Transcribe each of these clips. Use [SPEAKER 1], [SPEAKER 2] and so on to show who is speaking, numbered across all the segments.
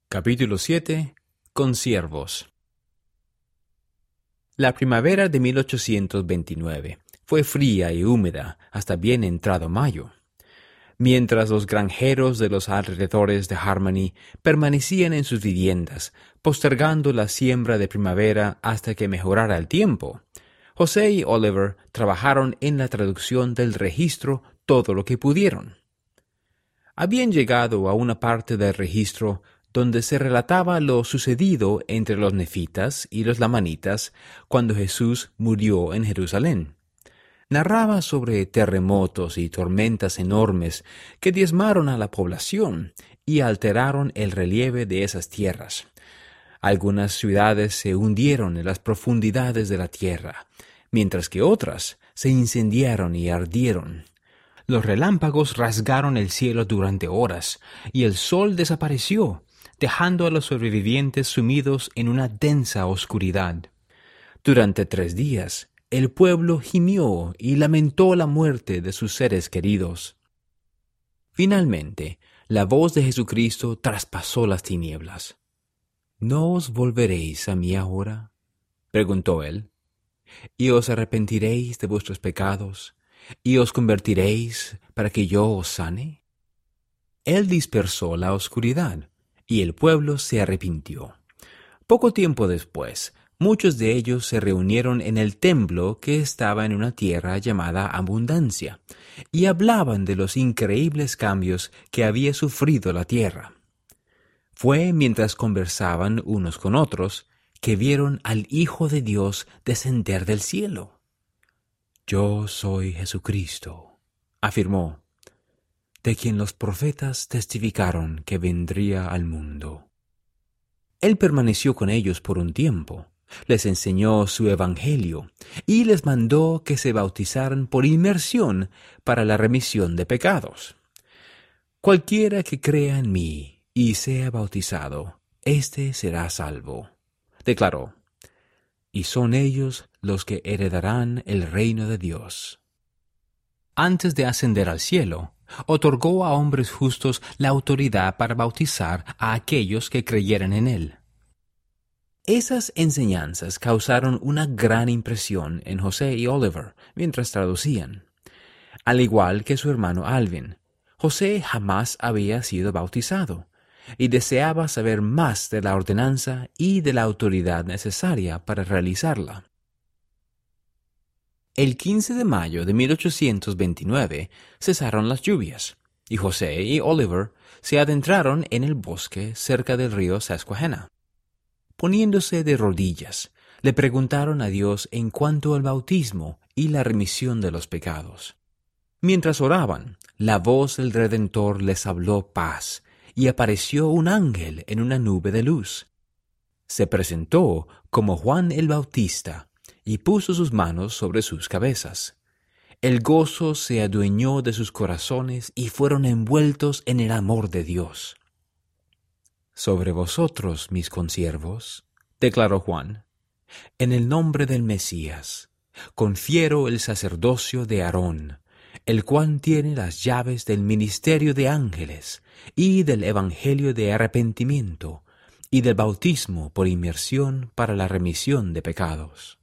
[SPEAKER 1] Capítulo 7. Consiervos. La primavera de 1829 fue fría y húmeda hasta bien entrado mayo. Mientras los granjeros de los alrededores de Harmony permanecían en sus viviendas, postergando la siembra de primavera hasta que mejorara el tiempo, José y Oliver trabajaron en la traducción del registro todo lo que pudieron. Habían llegado a una parte del registro donde se relataba lo sucedido entre los nefitas y los lamanitas cuando Jesús murió en Jerusalén. Narraba sobre terremotos y tormentas enormes que diezmaron a la población y alteraron el relieve de esas tierras. Algunas ciudades se hundieron en las profundidades de la tierra, mientras que otras se incendiaron y ardieron. Los relámpagos rasgaron el cielo durante horas, y el sol desapareció, dejando a los sobrevivientes sumidos en una densa oscuridad. Durante 3 días, el pueblo gimió y lamentó la muerte de sus seres queridos. Finalmente, la voz de Jesucristo traspasó las tinieblas. ¿No os volveréis a mí ahora?, preguntó él, ¿y os arrepentiréis de vuestros pecados, y os convertiréis para que yo os sane? Él dispersó la oscuridad, y el pueblo se arrepintió. Poco tiempo después, muchos de ellos se reunieron en el templo que estaba en una tierra llamada Abundancia, y hablaban de los increíbles cambios que había sufrido la tierra. Fue mientras conversaban unos con otros que vieron al Hijo de Dios descender del cielo. «Yo soy Jesucristo», afirmó, «de quien los profetas testificaron que vendría al mundo». Él permaneció con ellos por un tiempo, les enseñó su evangelio y les mandó que se bautizaran por inmersión para la remisión de pecados. «Cualquiera que crea en mí y sea bautizado, éste será salvo», declaró, «y son ellos los que heredarán el reino de Dios». Antes de ascender al cielo, otorgó a hombres justos la autoridad para bautizar a aquellos que creyeran en él. Esas enseñanzas causaron una gran impresión en José y Oliver mientras traducían. Al igual que su hermano Alvin, José jamás había sido bautizado y deseaba saber más de la ordenanza y de la autoridad necesaria para realizarla. El 15 de mayo de 1829 cesaron las lluvias, y José y Oliver se adentraron en el bosque cerca del río Susquehanna. Poniéndose de rodillas, le preguntaron a Dios en cuanto al bautismo y la remisión de los pecados. Mientras oraban, la voz del Redentor les habló paz, y apareció un ángel en una nube de luz. Se presentó como Juan el Bautista, y puso sus manos sobre sus cabezas. El gozo se adueñó de sus corazones y fueron envueltos en el amor de Dios. «Sobre vosotros, mis consiervos», declaró Juan, «en el nombre del Mesías, confiero el sacerdocio de Aarón, el cual tiene las llaves del ministerio de ángeles y del evangelio de arrepentimiento y del bautismo por inmersión para la remisión de pecados».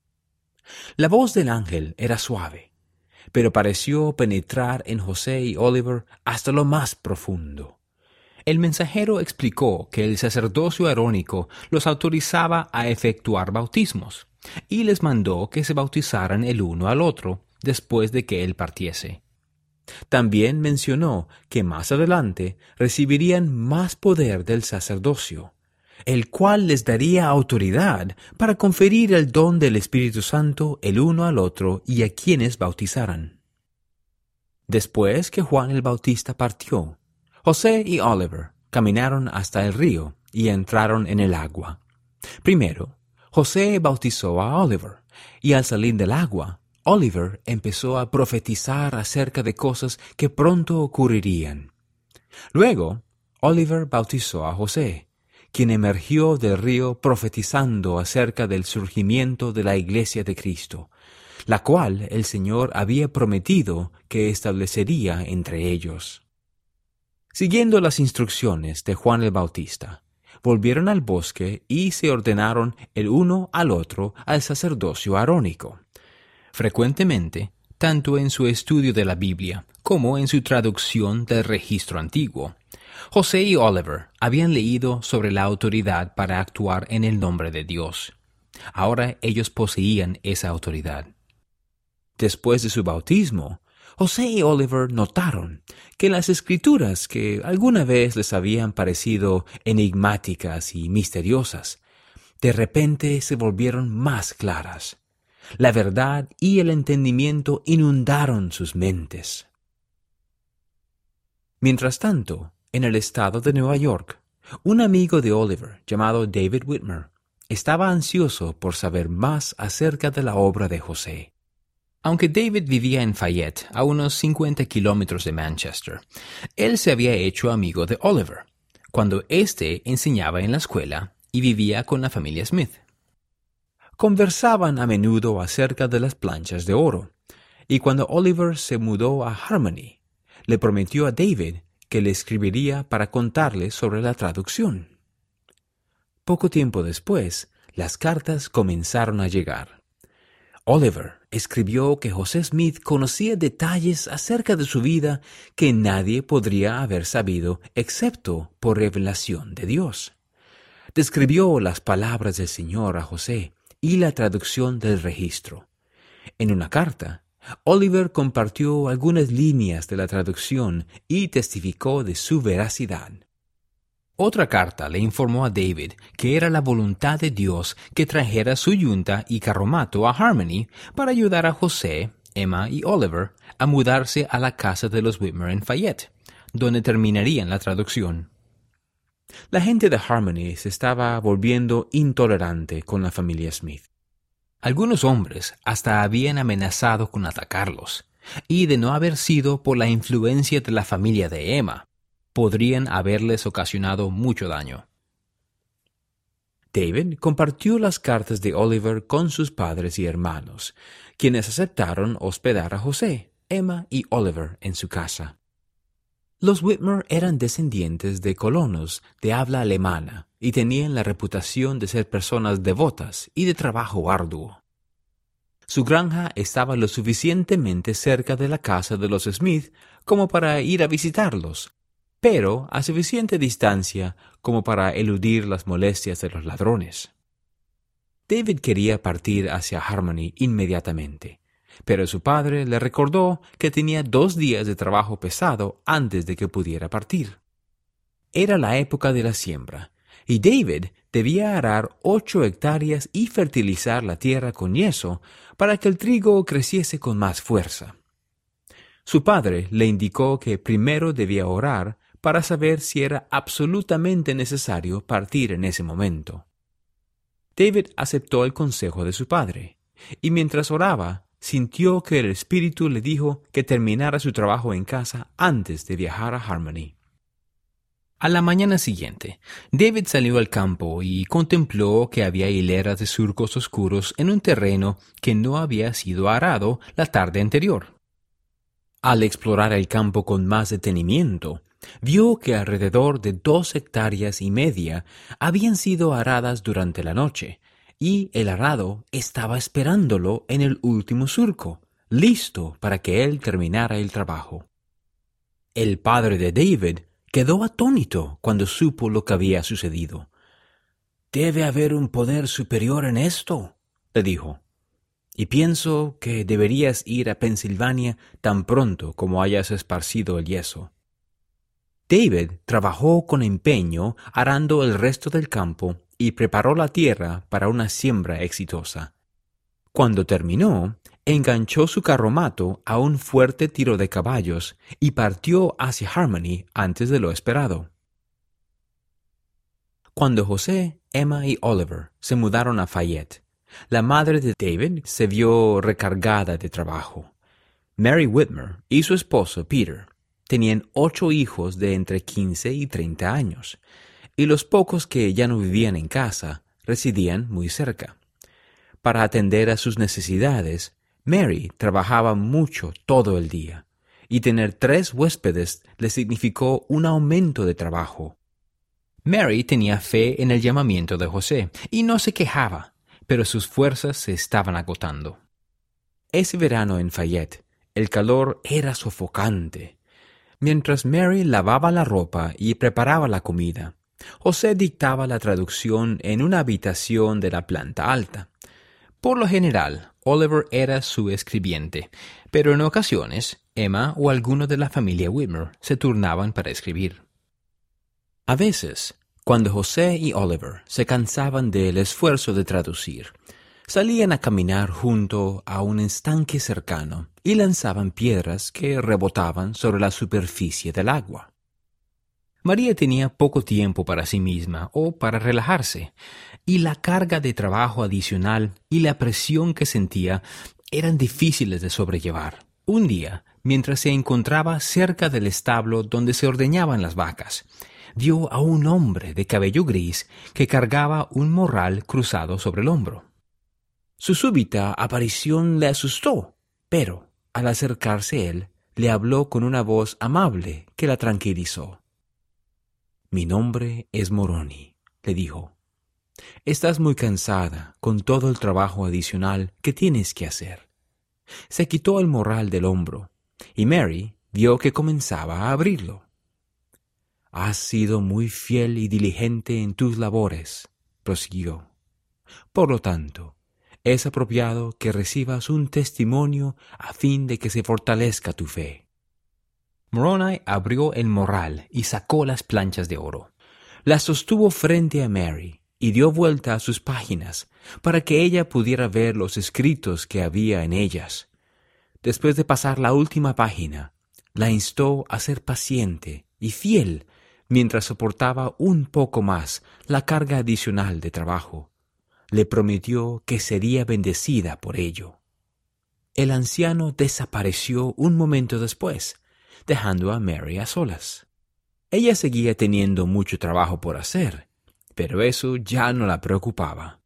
[SPEAKER 1] La voz del ángel era suave, pero pareció penetrar en José y Oliver hasta lo más profundo. El mensajero explicó que el sacerdocio arónico los autorizaba a efectuar bautismos, y les mandó que se bautizaran el uno al otro después de que él partiese. También mencionó que más adelante recibirían más poder del sacerdocio, el cual les daría autoridad para conferir el don del Espíritu Santo el uno al otro y a quienes bautizaran. Después que Juan el Bautista partió, José y Oliver caminaron hasta el río y entraron en el agua. Primero, José bautizó a Oliver, y al salir del agua, Oliver empezó a profetizar acerca de cosas que pronto ocurrirían. Luego, Oliver bautizó a José, quien emergió del río profetizando acerca del surgimiento de la Iglesia de Cristo, la cual el Señor había prometido que establecería entre ellos. Siguiendo las instrucciones de Juan el Bautista, volvieron al bosque y se ordenaron el uno al otro al sacerdocio arónico. Frecuentemente, tanto en su estudio de la Biblia como en su traducción del registro antiguo, José y Oliver habían leído sobre la autoridad para actuar en el nombre de Dios. Ahora ellos poseían esa autoridad. Después de su bautismo, José y Oliver notaron que las escrituras que alguna vez les habían parecido enigmáticas y misteriosas, de repente se volvieron más claras. La verdad y el entendimiento inundaron sus mentes. Mientras tanto, en el estado de Nueva York, un amigo de Oliver, llamado David Whitmer, estaba ansioso por saber más acerca de la obra de José. Aunque David vivía en Fayette, a unos 50 kilómetros de Manchester, él se había hecho amigo de Oliver, cuando éste enseñaba en la escuela y vivía con la familia Smith. Conversaban a menudo acerca de las planchas de oro, y cuando Oliver se mudó a Harmony, le prometió a David que le escribiría para contarle sobre la traducción. Poco tiempo después, las cartas comenzaron a llegar. Oliver escribió que José Smith conocía detalles acerca de su vida que nadie podría haber sabido excepto por revelación de Dios. Describió las palabras del Señor a José y la traducción del registro. En una carta, Oliver compartió algunas líneas de la traducción y testificó de su veracidad. Otra carta le informó a David que era la voluntad de Dios que trajera su yunta y carromato a Harmony para ayudar a José, Emma y Oliver a mudarse a la casa de los Whitmer en Fayette, donde terminarían la traducción. La gente de Harmony se estaba volviendo intolerante con la familia Smith. Algunos hombres hasta habían amenazado con atacarlos, y de no haber sido por la influencia de la familia de Emma, podrían haberles ocasionado mucho daño. David compartió las cartas de Oliver con sus padres y hermanos, quienes aceptaron hospedar a José, Emma y Oliver en su casa. Los Whitmer eran descendientes de colonos de habla alemana y tenían la reputación de ser personas devotas y de trabajo arduo. Su granja estaba lo suficientemente cerca de la casa de los Smith como para ir a visitarlos, pero a suficiente distancia como para eludir las molestias de los ladrones. David quería partir hacia Harmony inmediatamente, pero su padre le recordó que tenía 2 días de trabajo pesado antes de que pudiera partir. Era la época de la siembra, y David debía arar 8 hectáreas y fertilizar la tierra con yeso para que el trigo creciese con más fuerza. Su padre le indicó que primero debía orar para saber si era absolutamente necesario partir en ese momento. David aceptó el consejo de su padre, y mientras oraba, sintió que el Espíritu le dijo que terminara su trabajo en casa antes de viajar a Harmony. A la mañana siguiente, David salió al campo y contempló que había hileras de surcos oscuros en un terreno que no había sido arado la tarde anterior. Al explorar el campo con más detenimiento, vio que alrededor de 2,5 hectáreas habían sido aradas durante la noche, y el arado estaba esperándolo en el último surco, listo para que él terminara el trabajo. El padre de David quedó atónito cuando supo lo que había sucedido. «Debe haber un poder superior en esto», le dijo, «y pienso que deberías ir a Pensilvania tan pronto como hayas esparcido el yeso». David trabajó con empeño arando el resto del campo y preparó la tierra para una siembra exitosa. Cuando terminó, enganchó su carromato a un fuerte tiro de caballos y partió hacia Harmony antes de lo esperado. Cuando José, Emma y Oliver se mudaron a Fayette, la madre de David se vio recargada de trabajo. Mary Whitmer y su esposo Peter tenían 8 hijos de entre 15 y 30 años, y los pocos que ya no vivían en casa residían muy cerca. Para atender a sus necesidades, Mary trabajaba mucho todo el día, y tener 3 huéspedes le significó un aumento de trabajo. Mary tenía fe en el llamamiento de José y no se quejaba, pero sus fuerzas se estaban agotando. Ese verano en Fayette, el calor era sofocante. Mientras Mary lavaba la ropa y preparaba la comida, José dictaba la traducción en una habitación de la planta alta. Por lo general, Oliver era su escribiente, pero en ocasiones, Emma o alguno de la familia Whitmer se turnaban para escribir. A veces, cuando José y Oliver se cansaban del esfuerzo de traducir, salían a caminar junto a un estanque cercano y lanzaban piedras que rebotaban sobre la superficie del agua. María tenía poco tiempo para sí misma o para relajarse, y la carga de trabajo adicional y la presión que sentía eran difíciles de sobrellevar. Un día, mientras se encontraba cerca del establo donde se ordeñaban las vacas, vio a un hombre de cabello gris que cargaba un morral cruzado sobre el hombro. Su súbita aparición le asustó, pero al acercarse él, le habló con una voz amable que la tranquilizó. «Mi nombre es Moroni», le dijo. «Estás muy cansada con todo el trabajo adicional que tienes que hacer». Se quitó el morral del hombro, y Mary vio que comenzaba a abrirlo. «Has sido muy fiel y diligente en tus labores», prosiguió. «Por lo tanto, es apropiado que recibas un testimonio a fin de que se fortalezca tu fe». Moroni abrió el morral y sacó las planchas de oro. Las sostuvo frente a Mary y dio vuelta a sus páginas para que ella pudiera ver los escritos que había en ellas. Después de pasar la última página, la instó a ser paciente y fiel mientras soportaba un poco más la carga adicional de trabajo. Le prometió que sería bendecida por ello. El anciano desapareció un momento después, dejando a Mary a solas. Ella seguía teniendo mucho trabajo por hacer, pero eso ya no la preocupaba.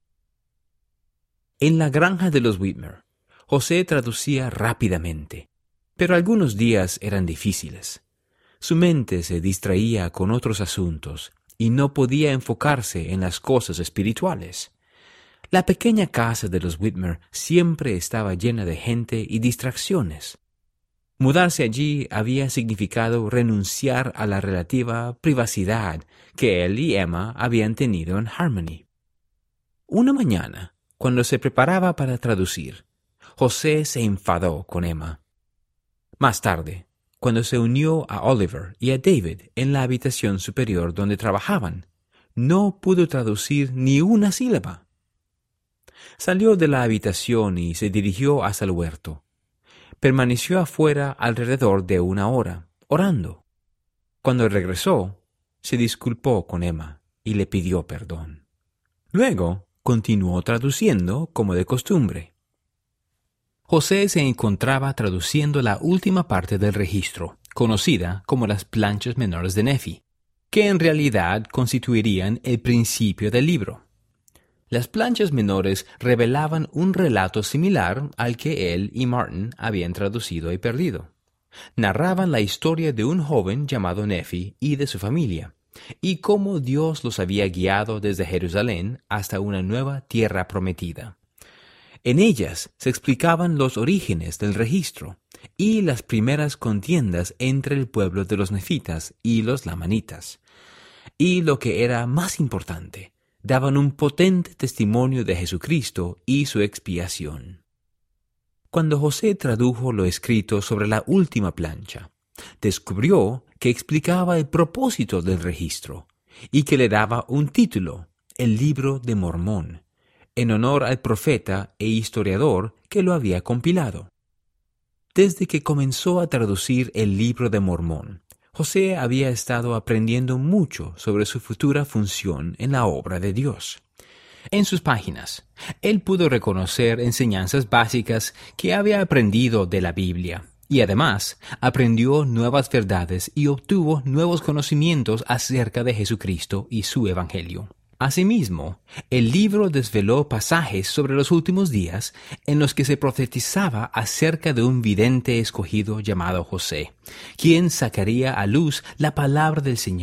[SPEAKER 1] En la granja de los Whitmer, José traducía rápidamente, pero algunos días eran difíciles. Su mente se distraía con otros asuntos y no podía enfocarse en las cosas espirituales. La pequeña casa de los Whitmer siempre estaba llena de gente y distracciones. Mudarse allí había significado renunciar a la relativa privacidad que él y Emma habían tenido en Harmony. Una mañana, cuando se preparaba para traducir, José se enfadó con Emma. Más tarde, cuando se unió a Oliver y a David en la habitación superior donde trabajaban, no pudo traducir ni una sílaba. Salió de la habitación y se dirigió hasta el huerto. Permaneció afuera alrededor de 1 hora, orando. Cuando regresó, se disculpó con Emma y le pidió perdón. Luego, continuó traduciendo como de costumbre. José se encontraba traduciendo la última parte del registro, conocida como las planchas menores de Nefi, que en realidad constituirían el principio del libro. Las planchas menores revelaban un relato similar al que él y Martin habían traducido y perdido. Narraban la historia de un joven llamado Nefi y de su familia, y cómo Dios los había guiado desde Jerusalén hasta una nueva tierra prometida. En ellas se explicaban los orígenes del registro y las primeras contiendas entre el pueblo de los nefitas y los lamanitas. Y lo que era más importante, daban un potente testimonio de Jesucristo y su expiación. Cuando José tradujo lo escrito sobre la última plancha, descubrió que explicaba el propósito del registro y que le daba un título, el Libro de Mormón, en honor al profeta e historiador que lo había compilado. Desde que comenzó a traducir el Libro de Mormón, José había estado aprendiendo mucho sobre su futura función en la obra de Dios. En sus páginas, él pudo reconocer enseñanzas básicas que había aprendido de la Biblia, y además aprendió nuevas verdades y obtuvo nuevos conocimientos acerca de Jesucristo y su Evangelio. Asimismo, el libro desveló pasajes sobre los últimos días en los que se profetizaba acerca de un vidente escogido llamado José, quien sacaría a luz la palabra del Señor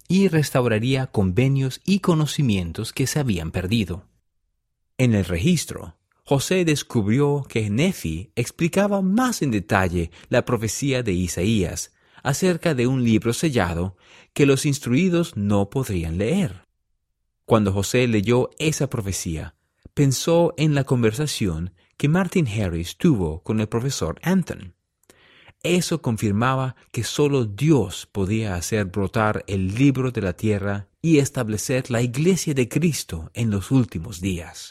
[SPEAKER 1] y restauraría convenios y conocimientos que se habían perdido. En el registro, José descubrió que Nefi explicaba más en detalle la profecía de Isaías acerca de un libro sellado que los instruidos no podrían leer. Cuando José leyó esa profecía, pensó en la conversación que Martin Harris tuvo con el profesor Anton. Eso confirmaba que solo Dios podía hacer brotar el libro de la tierra y establecer la Iglesia de Cristo en los últimos días.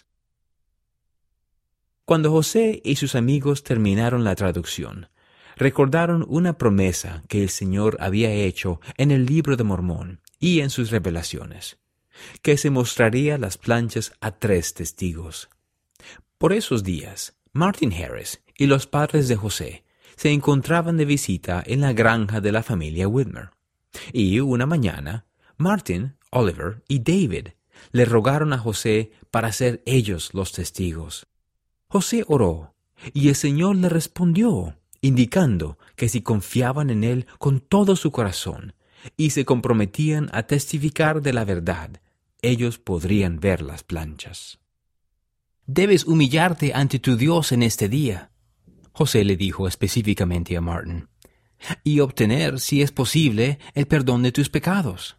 [SPEAKER 1] Cuando José y sus amigos terminaron la traducción, recordaron una promesa que el Señor había hecho en el libro de Mormón y en sus revelaciones, que se mostraría las planchas a 3 testigos. Por esos días, Martin Harris y los padres de José se encontraban de visita en la granja de la familia Whitmer, y una mañana, Martin, Oliver y David le rogaron a José para ser ellos los testigos. José oró, y el Señor le respondió, indicando que si confiaban en Él con todo su corazón y se comprometían a testificar de la verdad, ellos podrían ver las planchas. «Debes humillarte ante tu Dios en este día», José le dijo específicamente a Martin, «y obtener, si es posible, el perdón de tus pecados».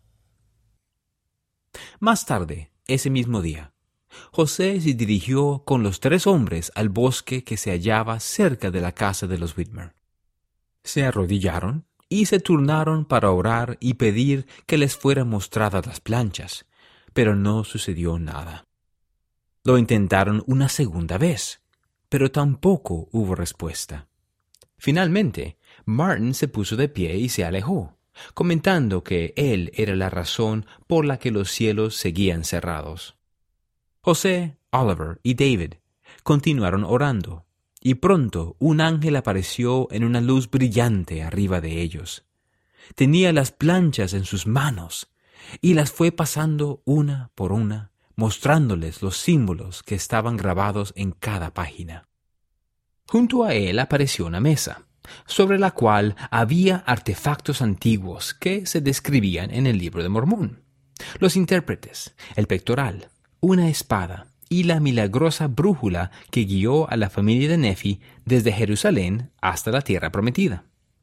[SPEAKER 1] Más tarde, ese mismo día, José se dirigió con los 3 hombres al bosque que se hallaba cerca de la casa de los Whitmer. Se arrodillaron y se turnaron para orar y pedir que les fueran mostradas las planchas, pero no sucedió nada. Lo intentaron una segunda vez, pero tampoco hubo respuesta. Finalmente, Martin se puso de pie y se alejó, comentando que él era la razón por la que los cielos seguían cerrados. José, Oliver y David continuaron orando, y pronto un ángel apareció en una luz brillante arriba de ellos. Tenía las planchas en sus manos, y las fue pasando una por una, mostrándoles los símbolos que estaban grabados en cada página. Junto a él apareció una mesa, sobre la cual había artefactos antiguos que se describían en el libro de Mormón: los intérpretes, el pectoral, una espada y la milagrosa brújula que guió a la familia de Nefi desde Jerusalén hasta la tierra prometida.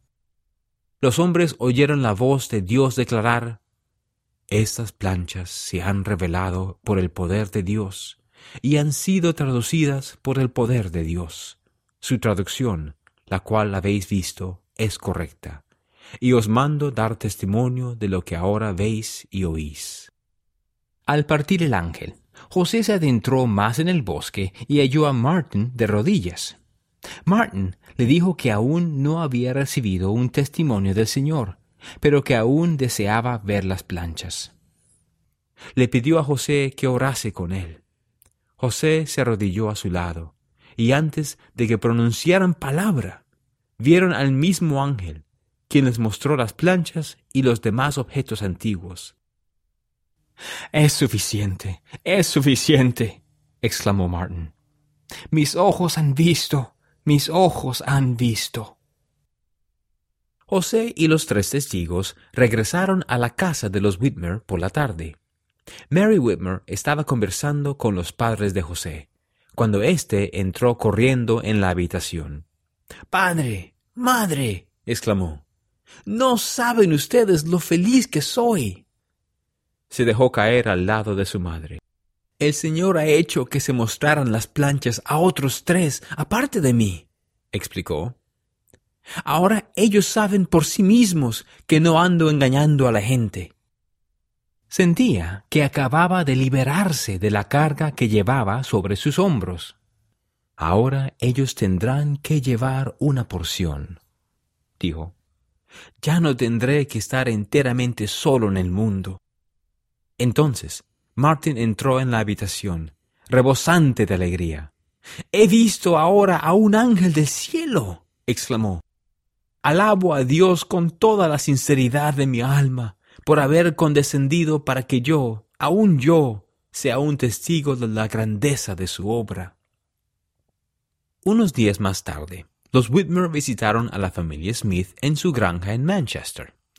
[SPEAKER 1] Los hombres oyeron la voz de Dios declarar: «Estas planchas se han revelado por el poder de Dios y han sido traducidas por el poder de Dios. Su traducción, la cual habéis visto, es correcta, y os mando dar testimonio de lo que ahora veis y oís». Al partir el ángel, José se adentró más en el bosque y halló a Martin de rodillas. Martin le dijo que aún no había recibido un testimonio del Señor, pero que aún deseaba ver las planchas. Le pidió a José que orase con él. José se arrodilló a su lado, y antes de que pronunciaran palabra, vieron al mismo ángel, quien les mostró las planchas y los demás objetos antiguos. «Es suficiente, exclamó Martin. «Mis ojos han visto, mis ojos han visto». José y los 3 testigos regresaron a la casa de los Whitmer por la tarde. Mary Whitmer estaba conversando con los padres de José, cuando éste entró corriendo en la habitación. «¡Padre! ¡Madre!», exclamó. «No saben ustedes lo feliz que soy». Se dejó caer al lado de su madre. «El Señor ha hecho que se mostraran las planchas a otros 3, aparte de mí», explicó. «Ahora ellos saben por sí mismos que no ando engañando a la gente». Sentía que acababa de liberarse de la carga que llevaba sobre sus hombros. «Ahora ellos tendrán que llevar una porción», dijo. «Ya no tendré que estar enteramente solo en el mundo». Entonces Martin entró en la habitación, rebosante de alegría. «He visto ahora a un ángel del cielo», exclamó. «Alabo a Dios con toda la sinceridad de mi alma por haber condescendido para que yo, aun yo, sea un testigo de la grandeza de su obra». Unos días más tarde, los Whitmer visitaron a la familia Smith en su granja en Manchester.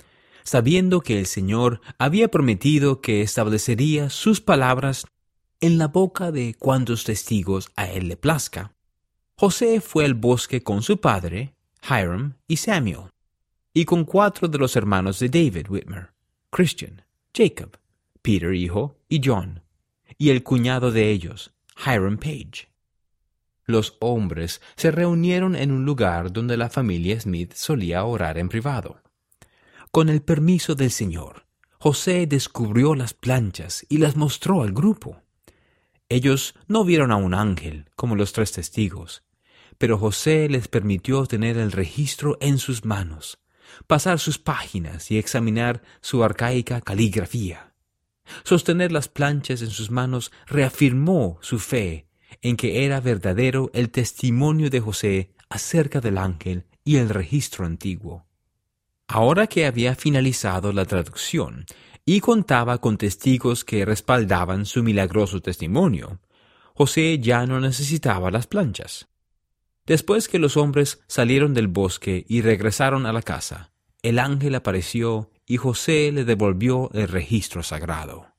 [SPEAKER 1] sabiendo que el Señor había prometido que establecería sus palabras en la boca de cuantos testigos a él le plazca. José fue al bosque con su padre, Hiram y Samuel, y con 4 de los hermanos de David Whitmer, Christian, Jacob, Peter hijo y John, y el cuñado de ellos, Hiram Page. Los hombres se reunieron en un lugar donde la familia Smith solía orar en privado. Con el permiso del Señor, José descubrió las planchas y las mostró al grupo. Ellos no vieron a un ángel, como los 3 testigos, pero José les permitió tener el registro en sus manos, pasar sus páginas y examinar su arcaica caligrafía. Sostener las planchas en sus manos reafirmó su fe en que era verdadero el testimonio de José acerca del ángel y el registro antiguo. Ahora que había finalizado la traducción y contaba con testigos que respaldaban su milagroso testimonio, José ya no necesitaba las planchas. Después que los hombres salieron del bosque y regresaron a la casa, el ángel apareció y José le devolvió el registro sagrado.